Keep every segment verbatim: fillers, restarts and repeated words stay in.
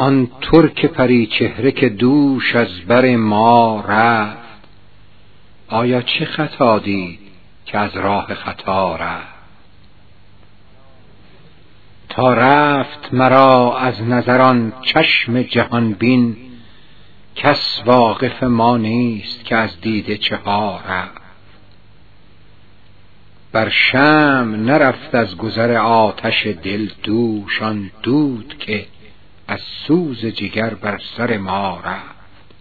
آن ترک پری چهره که دوش از بر ما رفت، آیا چه خطا دید که از راه خطا رفت؟ تا رفت مرا از نظران چشم جهان بین، کس واقف ما نیست که از دیده چه ها رفت. بر شمع نرفت از گذر آتش دل دوش، آن دود که از سوز جگر بر سر ما رفت.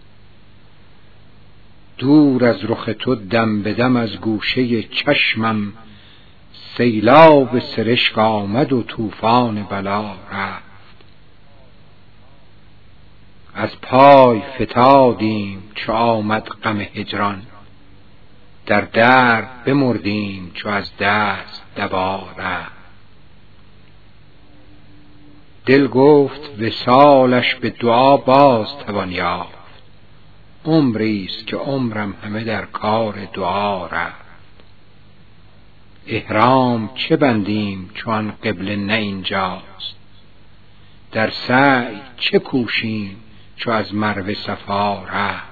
دور از رخ تو دم به دم از گوشه چشمم، سیلاب سرشک آمد و طوفان بلا رفت. از پای فتادیم چو آمد غم هجران، در درد بمردیم چو از دست دوا رفت. دل گفت وصالش به دعا باز توان یافت، عمریست که عمرم همه در کار دعا رفت. احرام چه بندیم چون قبله نه اینجاست، در سعی چه کوشیم چو از مروه صفا رفت.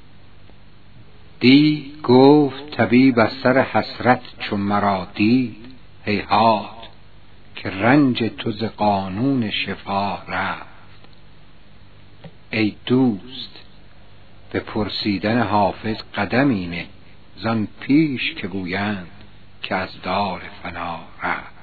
دی گفت طبیب از سر حسرت چو مرا دید، هیهات که رنج تو ز قانون شفا رفت. ای دوست به پرسیدن حافظ قدمی نه، زان پیش که گویند که از دار فنا رفت.